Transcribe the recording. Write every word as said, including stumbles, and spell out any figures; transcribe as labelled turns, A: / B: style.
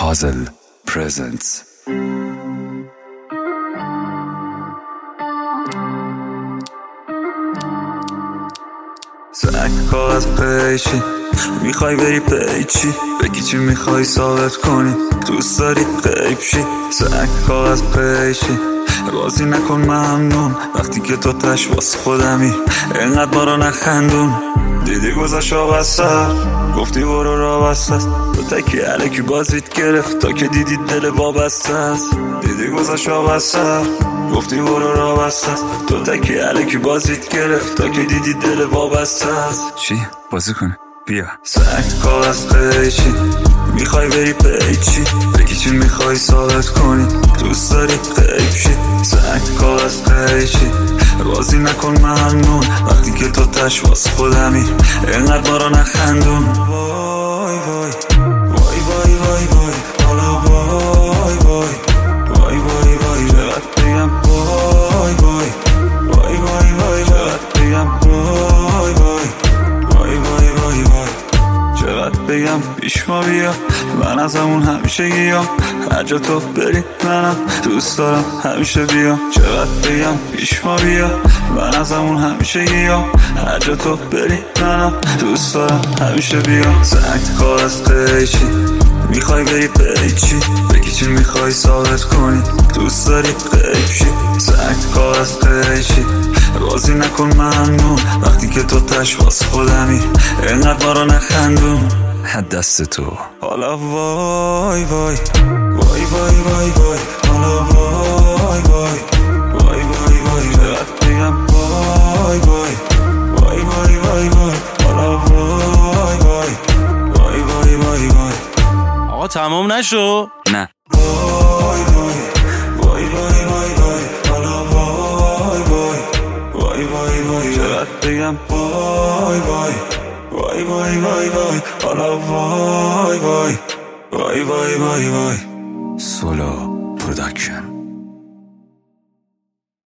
A: Hazel presents.
B: سنگ کاغذ پیچی میخوای بری پیچی بگی چی میخوای ثابت کنی دوست داری غیب شی. سنگ کاغذ پیچی بازی نکن ممنون وقتی که تو تش واس خودمی اینقدر ما رو نخندون. دیدی گذاشت آب از سر گفتی برو را بسته است تو تکی علکی بازیت گرفت تا که دیدی دل وابسته است. دیدی گذاشت آب از سر گفتی برو را بسته است تو تکی علکی بازیت گرفت تا که دیدی دل وابسته است.
A: چی؟ بازی کنه؟ بیا.
B: سنگ کاغذ پیچی میخوای بری پیچی بگی چی میخوای ثابت کنی دوست داری غیب شی. سنگ کاغذ پیچی بازی نکن ممنون وقتی که تو تش واس خودمی اینقدر ما رو نخندون. وای وای وای وای وای وای حالا وای وای وای وای وای چقدر بگم وای وای وای وای وای چقدر بگم وای وای وای وای وای وای چقدر بگم پیش ما بیا من از همون همیشه گیام هر جا تو بری منم دوست دارم همیشه بیا. چقدر بگم پیش ما بیا من از همون همیشه گیام هر جا تو بری منم دوست دارم همیشه بیا. سنگ کاغذ پیچی میخوای بری پیچی بگی چی میخوای ثابت کنی دوست داری غیب شی. سنگ کاغذ پیچی بازی نکن ممنون وقتی که تو تش واس خودمی اینقدر ما رو نخندون.
A: حد دست تو
B: حالا وای وای وای وای وای وای حالا وای وای وای وای وای چقدر بگم وای وای وای وای وای وای حالا وای وای وای وای وای وای
C: آقا تمام نشو؟
A: نه.
B: وای وای وای وای وای وای حالا وای وای وای وای وای چقدر بگم وای وای وای وای وای وای حالا وای وای وای وای وای وای
A: سولو پروداکشن.